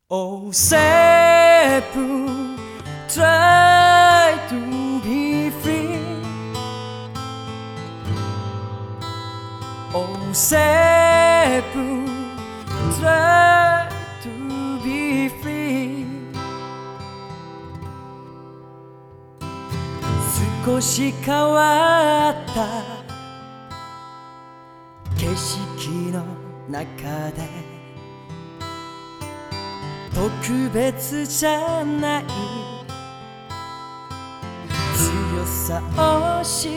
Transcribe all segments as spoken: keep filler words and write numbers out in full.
Oh, Sepu, try to be free. Oh, Sepu, try to be free. 少し変わった景色の中で特別じゃない強さを知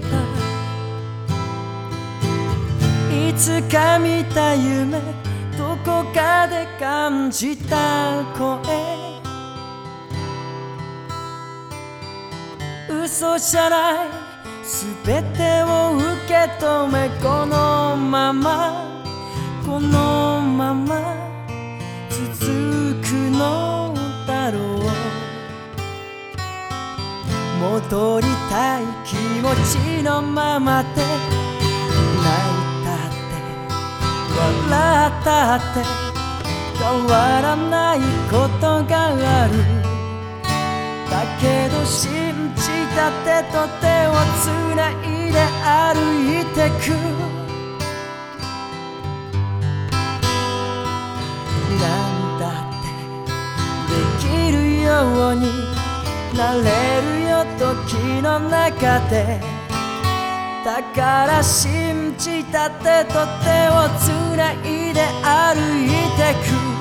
ったいつか見た夢どこかで感じた声嘘じゃない全てを受け止めこのままこのまま続くのだろう戻りたい気持ちのままで泣いたって笑ったって変わらないことがあるだけど信じた手と手をつないで歩いてくなんだってできるようになれるよ時の中でだから信じた手と手をつないで歩いてく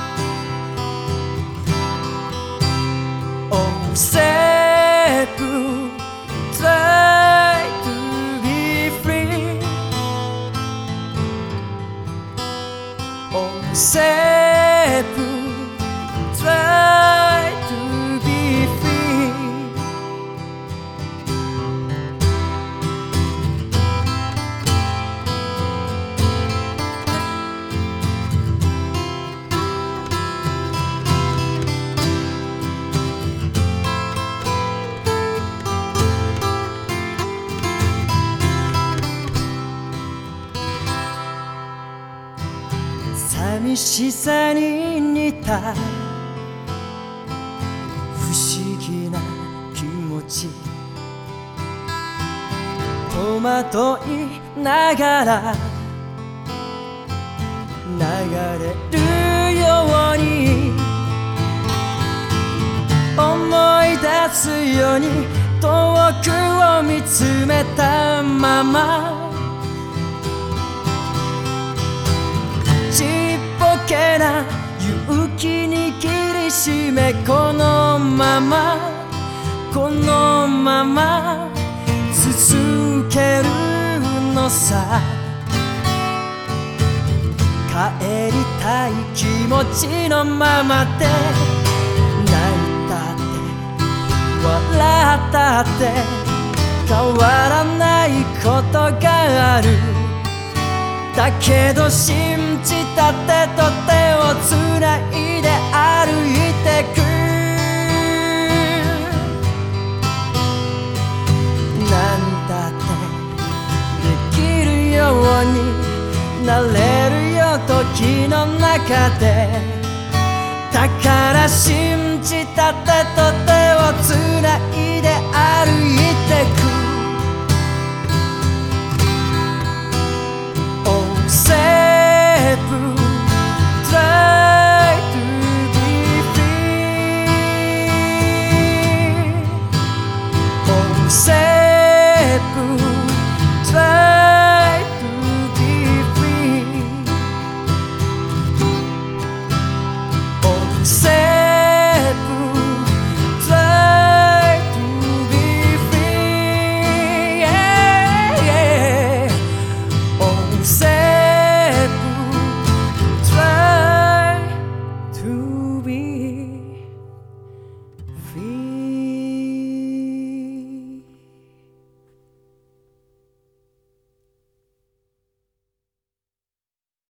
Oh, Sepu, try to be free. Oh, Sepu, try to be free. 寂しさに似た不思議な気持ち戸惑いながら流れるように思い出すように遠くを見つめたままちっぽけな勇気に握りしめこのままこのまま続けるのさ帰りたい気持ちのままで泣いたって笑ったって変わらないことがあるだけど信じた手と手をつないで歩いてくなんだってできるようになれるよ時の中でだから信じた手と